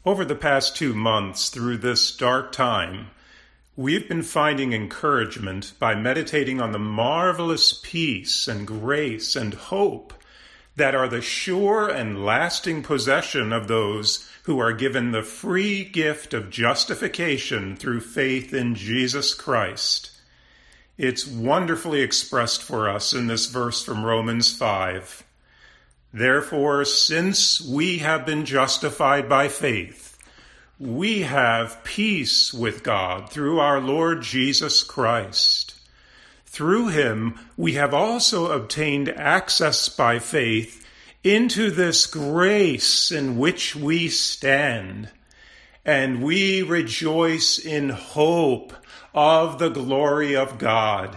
Over the past 2 months, through this dark time, we've been finding encouragement by meditating on the marvelous peace and grace and hope that are the sure and lasting possession of those who are given the free gift of justification through faith in Jesus Christ. It's wonderfully expressed for us in this verse from Romans 5. Therefore, since we have been justified by faith, we have peace with God through our Lord Jesus Christ. Through him, we have also obtained access by faith into this grace in which we stand, and we rejoice in hope of the glory of God.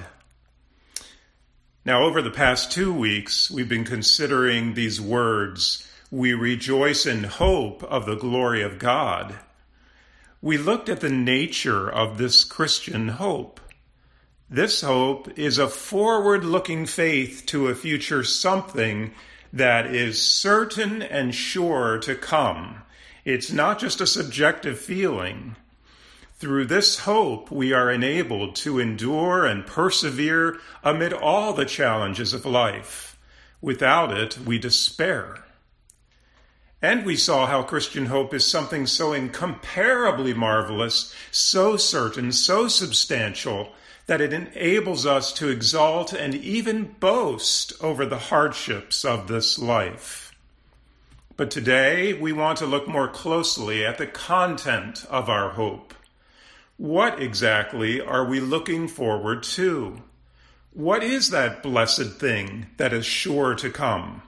Now, over the past 2 weeks, we've been considering these words, we rejoice in hope of the glory of God. We looked at the nature of this Christian hope. This hope is a forward-looking faith to a future something that is certain and sure to come. It's not just a subjective feeling. Through this hope, we are enabled to endure and persevere amid all the challenges of life. Without it, we despair. And we saw how Christian hope is something so incomparably marvelous, so certain, so substantial, that it enables us to exalt and even boast over the hardships of this life. But today, we want to look more closely at the content of our hope. What exactly are we looking forward to? What is that blessed thing that is sure to come?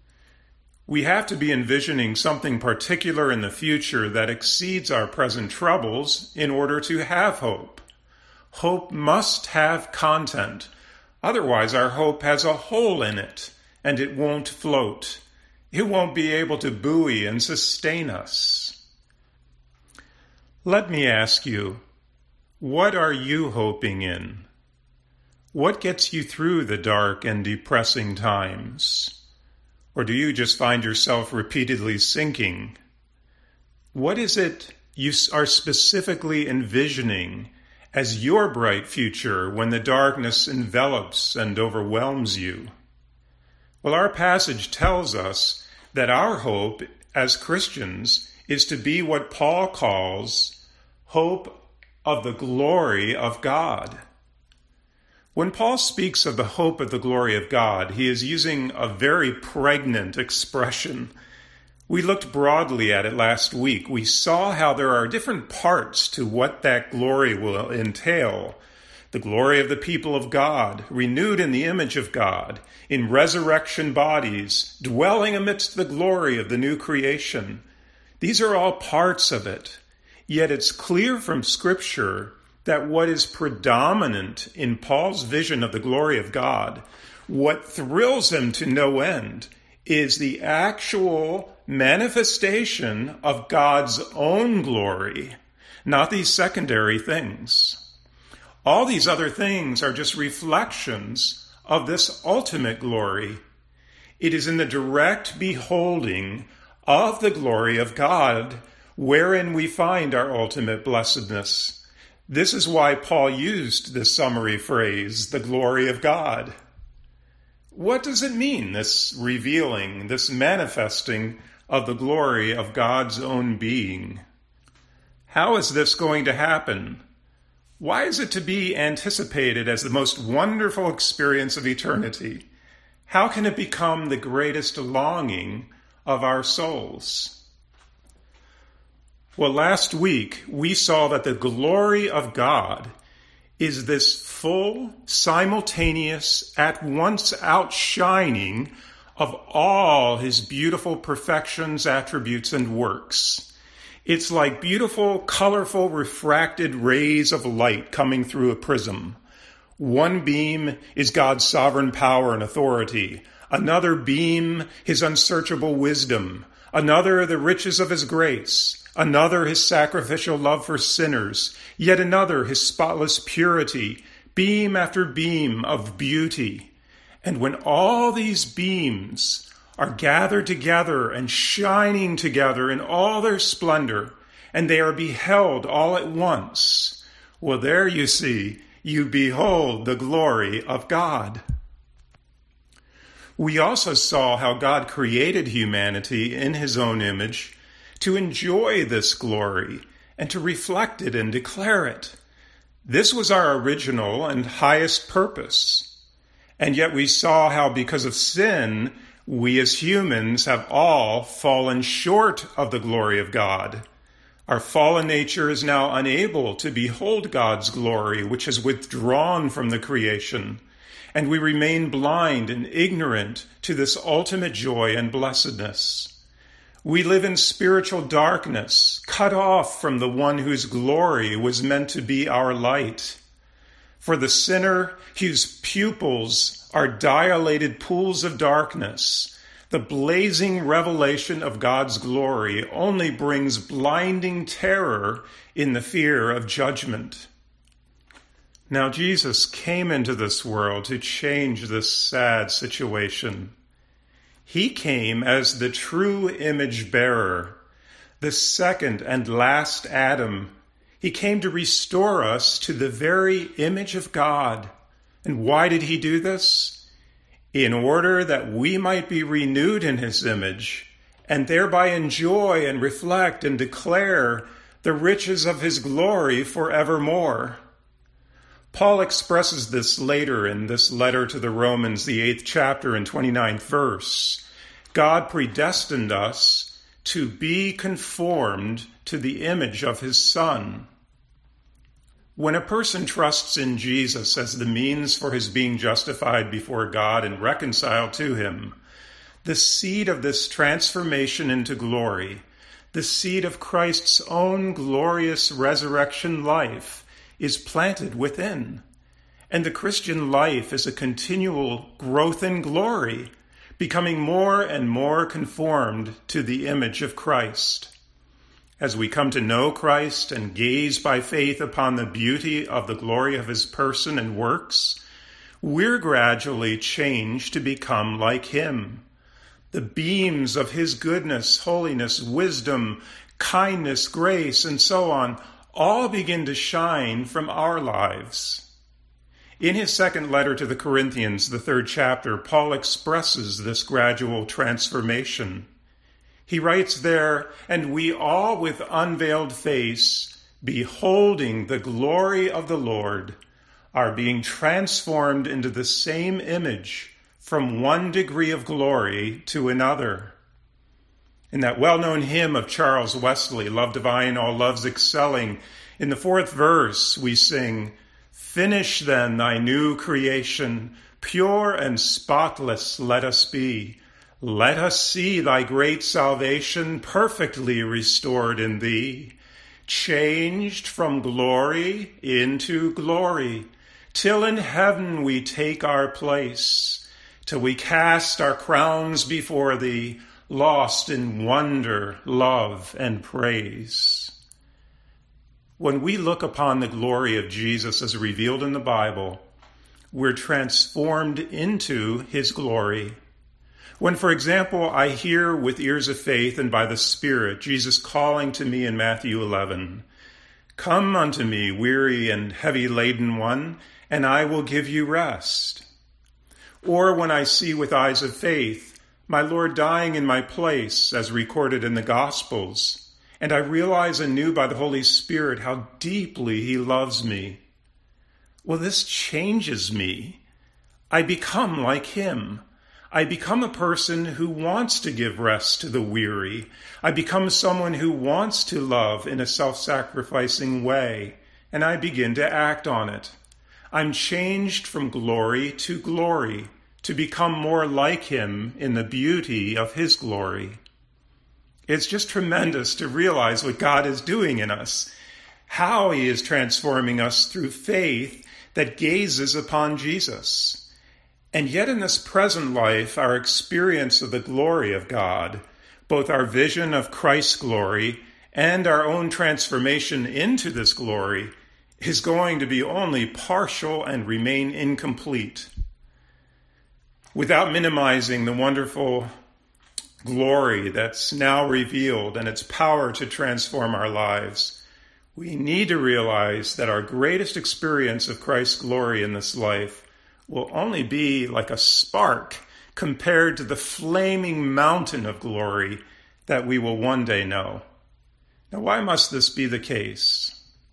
We have to be envisioning something particular in the future that exceeds our present troubles in order to have hope. Hope must have content. Otherwise, our hope has a hole in it, and it won't float. It won't be able to buoy and sustain us. Let me ask you, what are you hoping in? What gets you through the dark and depressing times? Or do you just find yourself repeatedly sinking? What is it you are specifically envisioning as your bright future when the darkness envelops and overwhelms you? Well, our passage tells us that our hope as Christians is to be what Paul calls hope of the glory of God. When Paul speaks of the hope of the glory of God, he is using a very pregnant expression. We looked broadly at it last week. We saw how there are different parts to what that glory will entail. The glory of the people of God, renewed in the image of God, in resurrection bodies, dwelling amidst the glory of the new creation. These are all parts of it. Yet it's clear from Scripture that what is predominant in Paul's vision of the glory of God, what thrills him to no end, is the actual manifestation of God's own glory, not these secondary things. All these other things are just reflections of this ultimate glory. It is in the direct beholding of the glory of God wherein we find our ultimate blessedness. This is why Paul used this summary phrase, the glory of God. What does it mean, this revealing, this manifesting of the glory of God's own being? How is this going to happen? Why is it to be anticipated as the most wonderful experience of eternity? How can it become the greatest longing of our souls? Well, last week we saw that the glory of God is this full, simultaneous, at once outshining of all his beautiful perfections, attributes, and works. It's like beautiful, colorful, refracted rays of light coming through a prism. One beam is God's sovereign power and authority. Another beam, his unsearchable wisdom. Another, the riches of his grace. Another, his sacrificial love for sinners. Yet another, his spotless purity. Beam after beam of beauty. And when all these beams are gathered together and shining together in all their splendor, and they are beheld all at once. Well, there you see, you behold the glory of God. We also saw how God created humanity in his own image to enjoy this glory and to reflect it and declare it. This was our original and highest purpose. And yet we saw how because of sin, we as humans have all fallen short of the glory of God. Our fallen nature is now unable to behold God's glory, which is withdrawn from the creation, and we remain blind and ignorant to this ultimate joy and blessedness. We live in spiritual darkness, cut off from the one whose glory was meant to be our light. For the sinner, whose pupils are dilated pools of darkness, the blazing revelation of God's glory only brings blinding terror in the fear of judgment. Now Jesus came into this world to change this sad situation. He came as the true image bearer, the second and last Adam. He came to restore us to the very image of God. And why did he do this? In order that we might be renewed in his image, and thereby enjoy and reflect and declare the riches of his glory forevermore. Paul expresses this later in this letter to the Romans, the 8th chapter and 29th verse. God predestined us to be conformed to the image of his Son. When a person trusts in Jesus as the means for his being justified before God and reconciled to him, the seed of this transformation into glory, the seed of Christ's own glorious resurrection life, is planted within. And the Christian life is a continual growth in glory, becoming more and more conformed to the image of Christ. As we come to know Christ and gaze by faith upon the beauty of the glory of his person and works, we're gradually changed to become like him. The beams of his goodness, holiness, wisdom, kindness, grace, and so on all begin to shine from our lives. In his second letter to the Corinthians, the 3rd chapter, Paul expresses this gradual transformation. He writes there, "And we all with unveiled face, beholding the glory of the Lord, are being transformed into the same image from one degree of glory to another." In that well-known hymn of Charles Wesley, Love Divine, All Loves Excelling, in the 4th verse we sing, "Finish then thy new creation, pure and spotless let us be. Let us see thy great salvation perfectly restored in thee, changed from glory into glory, till in heaven we take our place, till we cast our crowns before thee, lost in wonder, love, and praise." When we look upon the glory of Jesus as revealed in the Bible, we're transformed into his glory. When, for example, I hear with ears of faith and by the Spirit Jesus calling to me in Matthew 11, "Come unto me, weary and heavy-laden one, and I will give you rest." Or when I see with eyes of faith my Lord dying in my place, as recorded in the Gospels, and I realize anew by the Holy Spirit how deeply he loves me. Well, this changes me. I become like him. I become a person who wants to give rest to the weary. I become someone who wants to love in a self-sacrificing way, and I begin to act on it. I'm changed from glory to glory to become more like him in the beauty of his glory. It's just tremendous to realize what God is doing in us, how he is transforming us through faith that gazes upon Jesus. And yet in this present life, our experience of the glory of God, both our vision of Christ's glory and our own transformation into this glory, is going to be only partial and remain incomplete. Without minimizing the wonderful glory that's now revealed and its power to transform our lives, we need to realize that our greatest experience of Christ's glory in this life will only be like a spark compared to the flaming mountain of glory that we will one day know. Now, why must this be the case?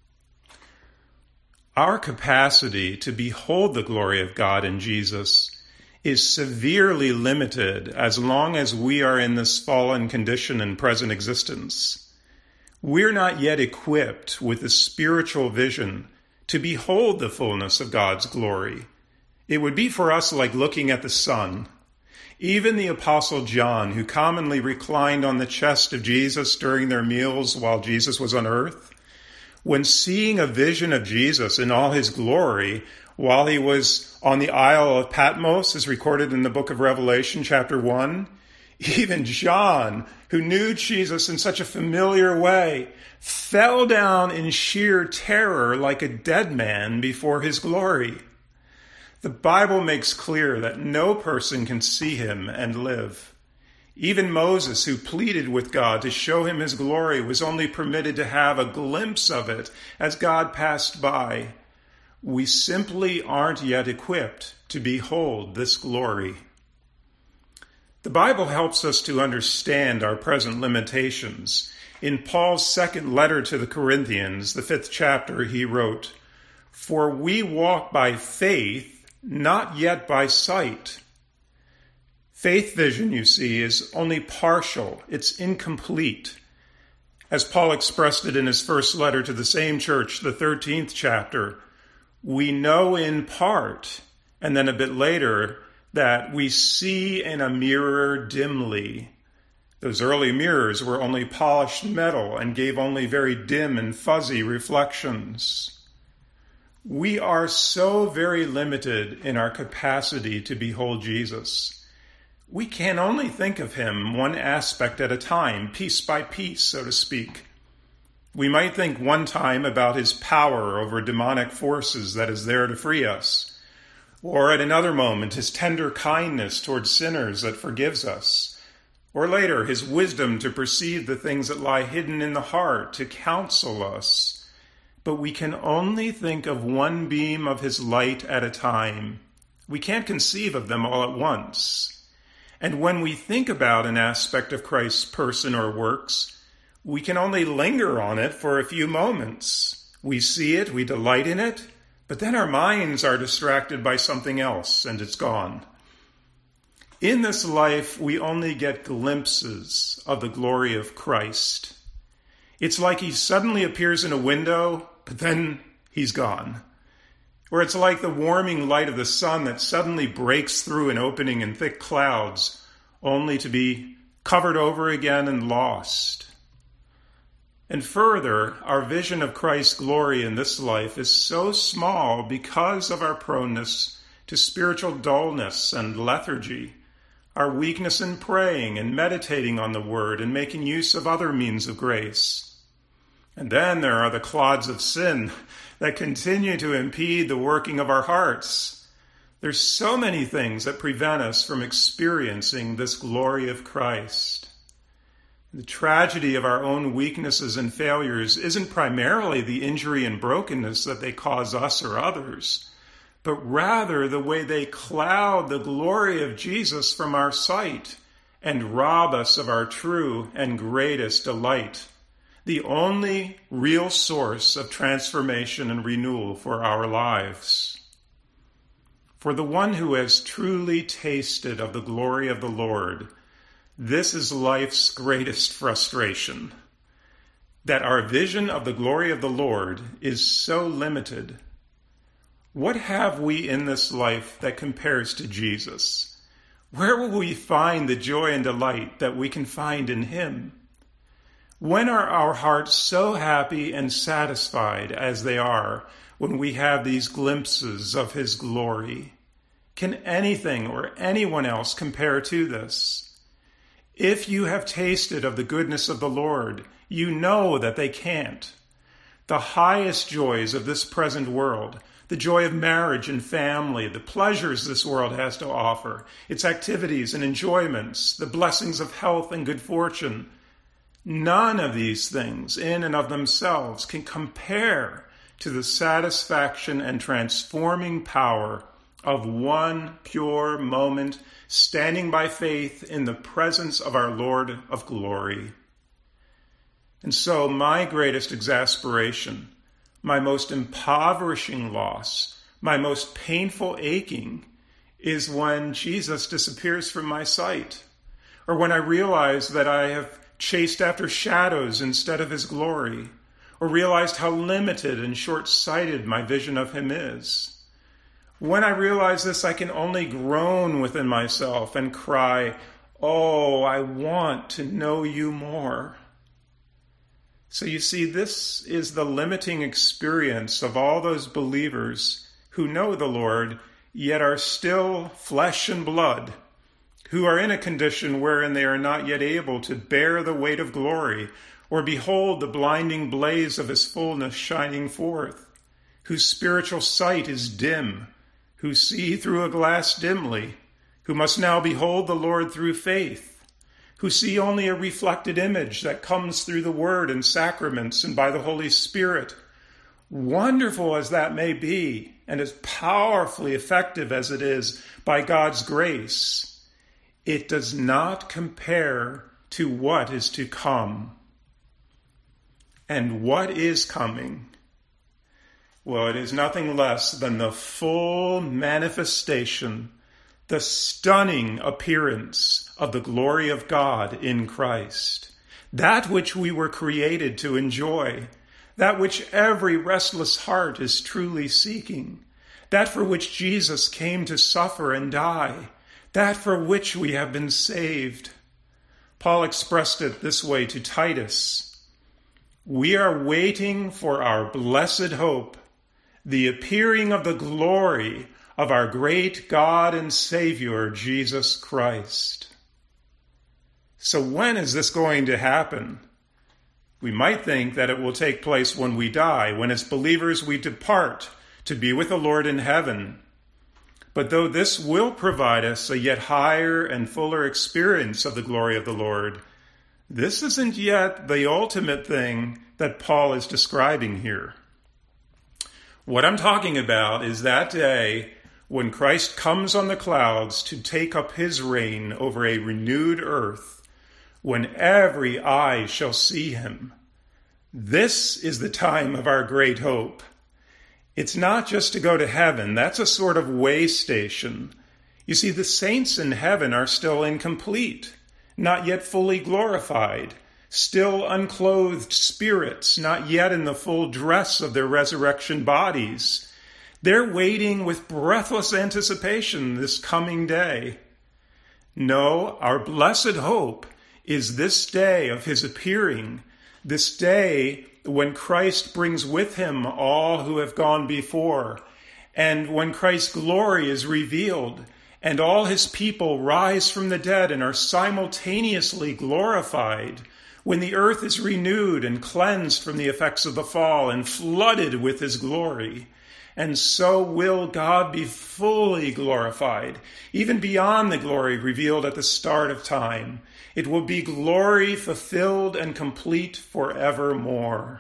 Our capacity to behold the glory of God in Jesus is severely limited as long as we are in this fallen condition and present existence. We're not yet equipped with the spiritual vision to behold the fullness of God's glory. It would be for us like looking at the sun. Even the Apostle John, who commonly reclined on the chest of Jesus during their meals while Jesus was on earth, when seeing a vision of Jesus in all his glory while he was on the Isle of Patmos, as recorded in the book of Revelation, chapter 1, even John, who knew Jesus in such a familiar way, fell down in sheer terror like a dead man before his glory. The Bible makes clear that no person can see him and live. Even Moses, who pleaded with God to show him his glory, was only permitted to have a glimpse of it as God passed by. We simply aren't yet equipped to behold this glory. The Bible helps us to understand our present limitations. In Paul's second letter to the Corinthians, the 5th chapter, he wrote, "For we walk by faith, not yet by sight." Faith vision, you see, is only partial. It's incomplete. As Paul expressed it in his first letter to the same church, the 13th chapter, we know in part, and then a bit later, that we see in a mirror dimly. Those early mirrors were only polished metal and gave only very dim and fuzzy reflections. We are so very limited in our capacity to behold Jesus. We can only think of him one aspect at a time, piece by piece, so to speak. We might think one time about his power over demonic forces that is there to free us, or at another moment his tender kindness towards sinners that forgives us, or later his wisdom to perceive the things that lie hidden in the heart to counsel us. But we can only think of one beam of his light at a time. We can't conceive of them all at once. And when we think about an aspect of Christ's person or works, we can only linger on it for a few moments. We see it, we delight in it, but then our minds are distracted by something else and it's gone. In this life, we only get glimpses of the glory of Christ. It's like he suddenly appears in a window, but then he's gone. Or it's like the warming light of the sun that suddenly breaks through an opening in thick clouds, only to be covered over again and lost. And further, our vision of Christ's glory in this life is so small because of our proneness to spiritual dullness and lethargy, our weakness in praying and meditating on the word and making use of other means of grace. And then there are the clods of sin that continue to impede the working of our hearts. There's so many things that prevent us from experiencing this glory of Christ. The tragedy of our own weaknesses and failures isn't primarily the injury and brokenness that they cause us or others, but rather the way they cloud the glory of Jesus from our sight and rob us of our true and greatest delight, the only real source of transformation and renewal for our lives. For the one who has truly tasted of the glory of the Lord, this is life's greatest frustration, that our vision of the glory of the Lord is so limited. What have we in this life that compares to Jesus? Where will we find the joy and delight that we can find in him? When are our hearts so happy and satisfied as they are when we have these glimpses of his glory? Can anything or anyone else compare to this? If you have tasted of the goodness of the Lord, you know that they can't. The highest joys of this present world, the joy of marriage and family, the pleasures this world has to offer, its activities and enjoyments, the blessings of health and good fortune. None of these things in and of themselves can compare to the satisfaction and transforming power of one pure moment standing by faith in the presence of our Lord of glory. And so my greatest exasperation, my most impoverishing loss, my most painful aching is when Jesus disappears from my sight, or when I realize that I have chased after shadows instead of his glory, or realized how limited and short-sighted my vision of him is. When I realize this, I can only groan within myself and cry, "Oh, I want to know you more." So you see, this is the limiting experience of all those believers who know the Lord, yet are still flesh and blood, who are in a condition wherein they are not yet able to bear the weight of glory or behold the blinding blaze of his fullness shining forth, whose spiritual sight is dim, who see through a glass dimly, who must now behold the Lord through faith, who see only a reflected image that comes through the Word and sacraments and by the Holy Spirit. Wonderful as that may be, and as powerfully effective as it is by God's grace, it does not compare to what is to come. And what is coming? Well, it is nothing less than the full manifestation, the stunning appearance of the glory of God in Christ, that which we were created to enjoy, that which every restless heart is truly seeking, that for which Jesus came to suffer and die, that for which we have been saved. Paul expressed it this way to Titus: "We are waiting for our blessed hope, the appearing of the glory of our great God and Savior, Jesus Christ." So when is this going to happen? We might think that it will take place when we die, when as believers we depart to be with the Lord in heaven. But though this will provide us a yet higher and fuller experience of the glory of the Lord, this isn't yet the ultimate thing that Paul is describing here. What I'm talking about is that day when Christ comes on the clouds to take up his reign over a renewed earth, when every eye shall see him. This is the time of our great hope. It's not just to go to heaven. That's a sort of way station. You see, the saints in heaven are still incomplete, not yet fully glorified, still unclothed spirits, not yet in the full dress of their resurrection bodies. They're waiting with breathless anticipation this coming day. No, our blessed hope is this day of his appearing, this day when Christ brings with him all who have gone before, and when Christ's glory is revealed, and all his people rise from the dead and are simultaneously glorified, when the earth is renewed and cleansed from the effects of the fall and flooded with his glory. And so will God be fully glorified, even beyond the glory revealed at the start of time. It will be glory fulfilled and complete forevermore.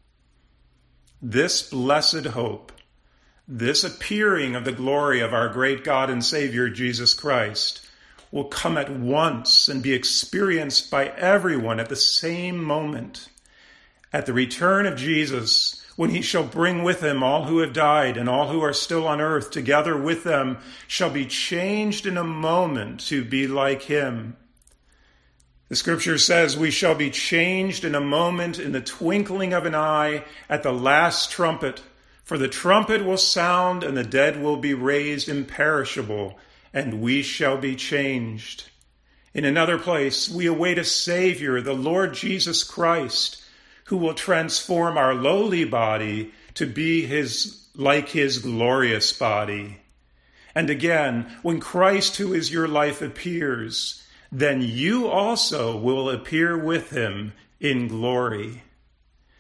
This blessed hope, this appearing of the glory of our great God and Savior Jesus Christ, will come at once and be experienced by everyone at the same moment. At the return of Jesus, when he shall bring with him all who have died and all who are still on earth, together with them, shall be changed in a moment to be like him. The scripture says we shall be changed in a moment, in the twinkling of an eye, at the last trumpet. For the trumpet will sound, and the dead will be raised imperishable, and we shall be changed. In another place, we await a Savior, the Lord Jesus Christ, who will transform our lowly body to be like his glorious body. And again, when Christ, who is your life, appears, then you also will appear with him in glory.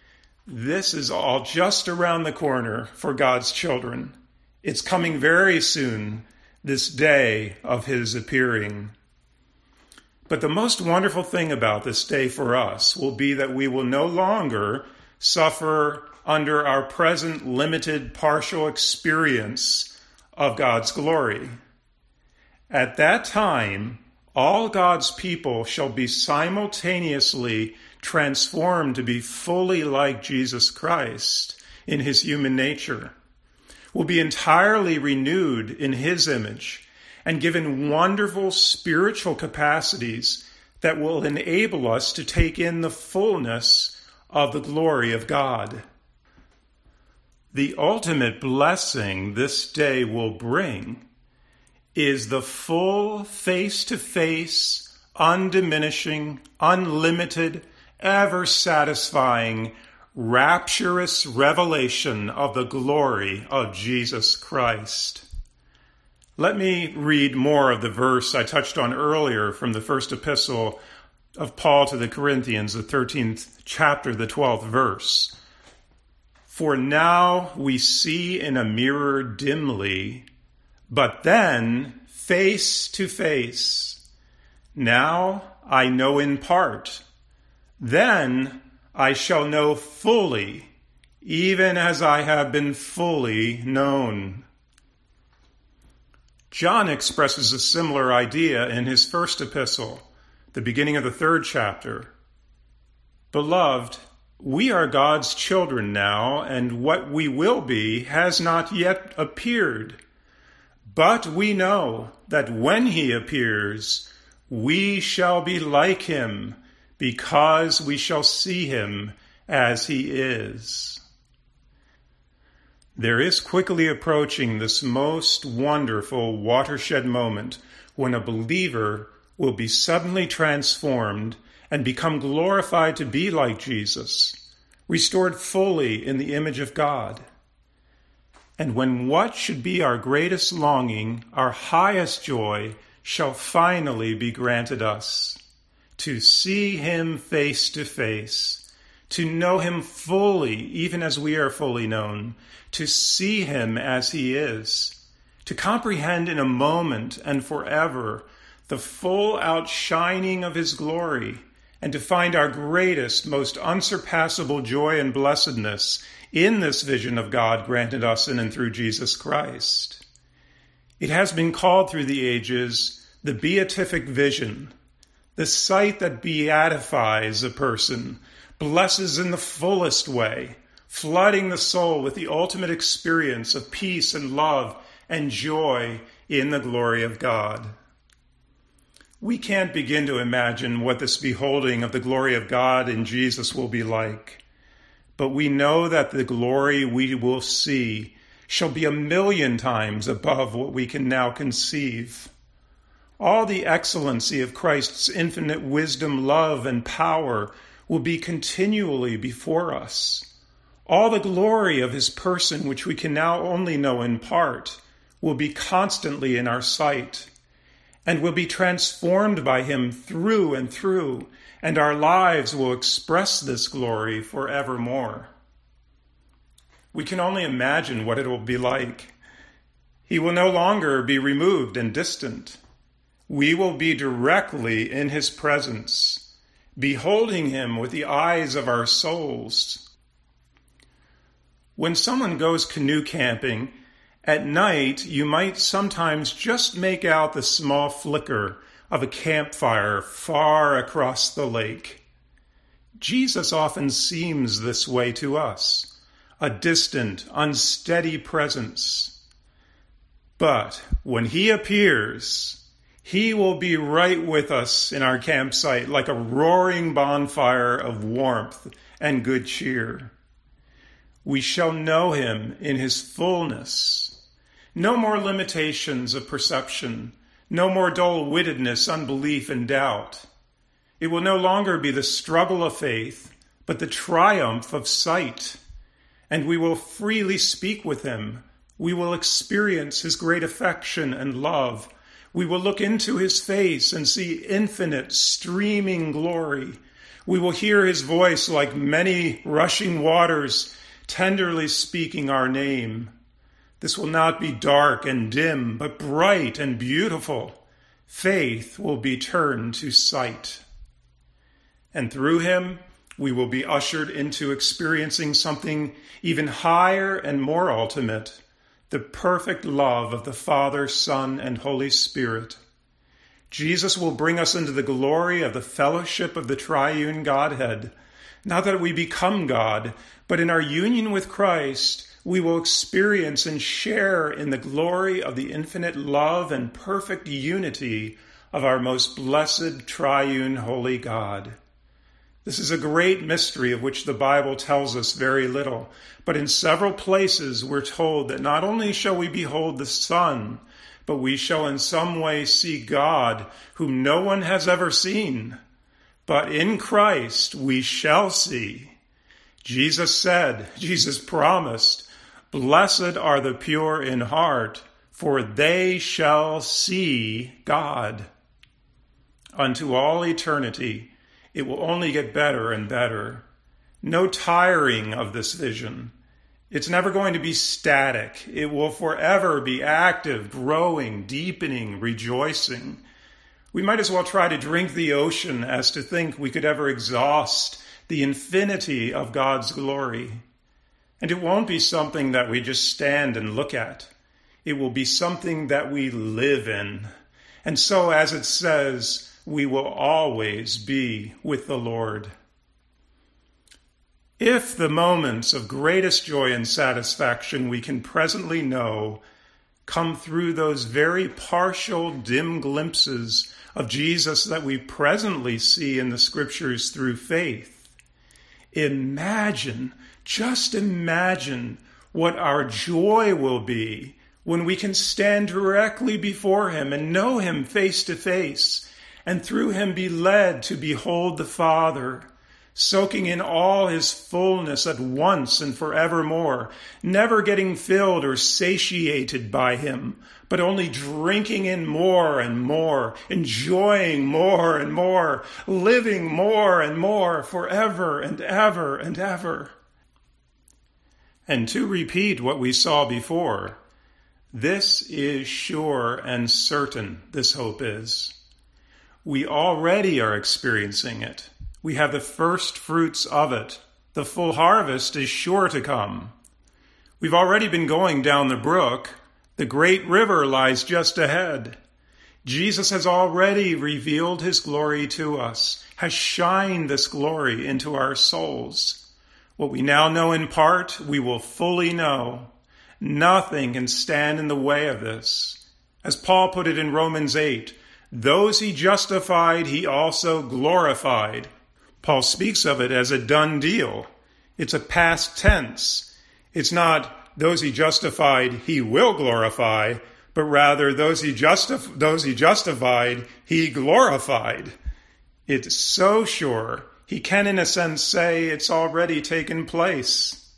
This is all just around the corner for God's children. It's coming very soon, this day of his appearing. But the most wonderful thing about this day for us will be that we will no longer suffer under our present limited partial experience of God's glory. At that time, all God's people shall be simultaneously transformed to be fully like Jesus Christ in his human nature, will be entirely renewed in his image and given wonderful spiritual capacities that will enable us to take in the fullness of the glory of God. The ultimate blessing this day will bring is the full face-to-face, undiminishing, unlimited, ever-satisfying, rapturous revelation of the glory of Jesus Christ. Let me read more of the verse I touched on earlier from the first epistle of Paul to the Corinthians, the 13th chapter, the 12th verse. For now we see in a mirror dimly, but then face to face. Now I know in part. Then I shall know fully, even as I have been fully known. John expresses a similar idea in his first epistle, the beginning of the 3rd chapter. Beloved, we are God's children now, and what we will be has not yet appeared. But we know that when he appears, we shall be like him, because we shall see him as he is. There is quickly approaching this most wonderful watershed moment when a believer will be suddenly transformed and become glorified to be like Jesus, restored fully in the image of God. And when what should be our greatest longing, our highest joy, shall finally be granted us, to see him face to face, to know him fully, even as we are fully known, to see him as he is, to comprehend in a moment and forever the full outshining of his glory, and to find our greatest, most unsurpassable joy and blessedness in this vision of God granted us in and through Jesus Christ. It has been called through the ages the beatific vision, the sight that beatifies a person, blesses in the fullest way, flooding the soul with the ultimate experience of peace and love and joy in the glory of God. We can't begin to imagine what this beholding of the glory of God in Jesus will be like, but we know that the glory we will see shall be 1,000,000 times above what we can now conceive. All the excellency of Christ's infinite wisdom, love, and power will be continually before us. All the glory of his person, which we can now only know in part, will be constantly in our sight, and will be transformed by him through and through, and our lives will express this glory forevermore. We can only imagine what it will be like. He will no longer be removed and distant. We will be directly in his presence, beholding him with the eyes of our souls. When someone goes canoe camping, at night you might sometimes just make out the small flicker of a campfire far across the lake. Jesus often seems this way to us, a distant, unsteady presence. But when he appears, he will be right with us in our campsite like a roaring bonfire of warmth and good cheer. We shall know him in his fullness. No more limitations of perception, no more dull-wittedness, unbelief, and doubt. It will no longer be the struggle of faith, but the triumph of sight. And we will freely speak with him. We will experience his great affection and love. We will look into his face and see infinite, streaming glory. We will hear his voice like many rushing waters, tenderly speaking our name. This will not be dark and dim, but bright and beautiful. Faith will be turned to sight. And through him, we will be ushered into experiencing something even higher and more ultimate, the perfect love of the Father, Son, and Holy Spirit. Jesus will bring us into the glory of the fellowship of the triune Godhead. Not that we become God, but in our union with Christ, we will experience and share in the glory of the infinite love and perfect unity of our most blessed triune holy God. This is a great mystery of which the Bible tells us very little, but in several places we're told that not only shall we behold the Son, but we shall in some way see God, whom no one has ever seen. But in Christ we shall see. Jesus said, Jesus promised, "Blessed are the pure in heart, for they shall see God." Unto all eternity, it will only get better and better. No tiring of this vision. It's never going to be static. It will forever be active, growing, deepening, rejoicing. We might as well try to drink the ocean as to think we could ever exhaust the infinity of God's glory. And it won't be something that we just stand and look at. It will be something that we live in. And so, as it says, we will always be with the Lord. If the moments of greatest joy and satisfaction we can presently know come through those very partial, dim glimpses of Jesus that we presently see in the Scriptures through faith, just imagine what our joy will be when we can stand directly before him and know him face to face, and through him be led to behold the Father, soaking in all his fullness at once and forevermore, never getting filled or satiated by him, but only drinking in more and more, enjoying more and more, living more and more, forever and ever and ever. And to repeat what we saw before, this is sure and certain, this hope is. We already are experiencing it. We have the first fruits of it. The full harvest is sure to come. We've already been going down the brook. The great river lies just ahead. Jesus has already revealed his glory to us, has shined this glory into our souls. What we now know in part, we will fully know. Nothing can stand in the way of this. As Paul put it in Romans 8, those he justified, he also glorified. Paul speaks of it as a done deal. It's a past tense. It's not those he justified, he will glorify, but rather those he justified, he glorified. It's so sure, he can in a sense say it's already taken place.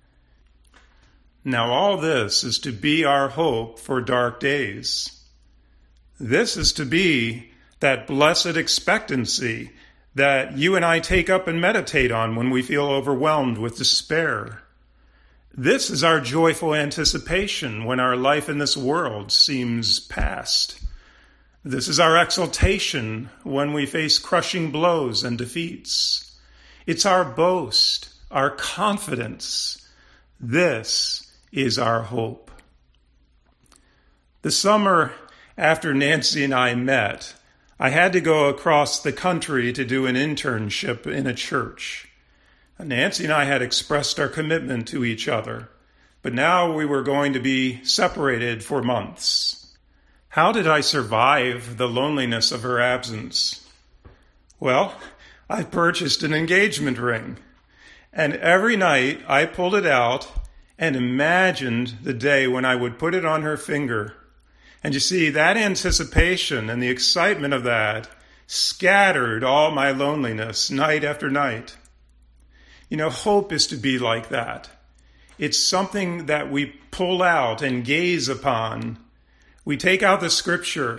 Now all this is to be our hope for dark days. This is to be that blessed expectancy that you and I take up and meditate on when we feel overwhelmed with despair. This is our joyful anticipation when our life in this world seems past. This is our exultation when we face crushing blows and defeats. It's our boast, our confidence. This is our hope. The summer after Nancy and I met, I had to go across the country to do an internship in a church. Nancy and I had expressed our commitment to each other, but now we were going to be separated for months. How did I survive the loneliness of her absence? Well, I purchased an engagement ring, and every night I pulled it out and imagined the day when I would put it on her finger. And you see, that anticipation and the excitement of that scattered all my loneliness night after night. You know, hope is to be like that. It's something that we pull out and gaze upon. We take out the Scripture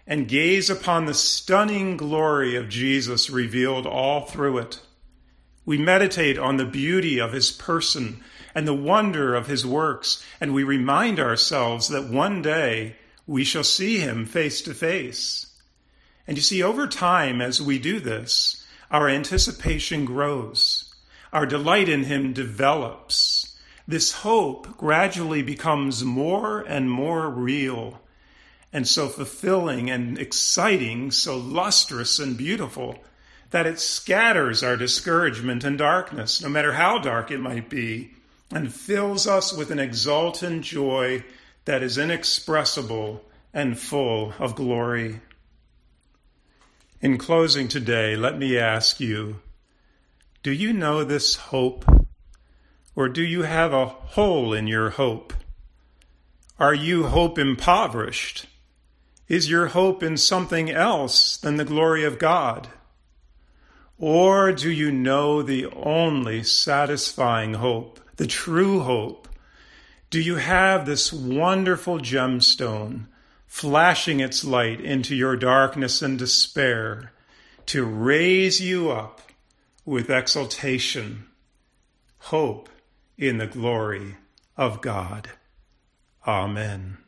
and gaze upon the stunning glory of Jesus revealed all through it. We meditate on the beauty of his person and the wonder of his works, and we remind ourselves that one day we shall see him face to face. And you see, over time, as we do this, our anticipation grows. Our delight in him develops. This hope gradually becomes more and more real, and so fulfilling and exciting, so lustrous and beautiful, that it scatters our discouragement and darkness, no matter how dark it might be, and fills us with an exultant joy that is inexpressible and full of glory. In closing today, let me ask you, do you know this hope? Or do you have a hole in your hope? Are you hope impoverished? Is your hope in something else than the glory of God? Or do you know the only satisfying hope, the true hope? Do you have this wonderful gemstone flashing its light into your darkness and despair to raise you up with exultation, hope in the glory of God? Amen.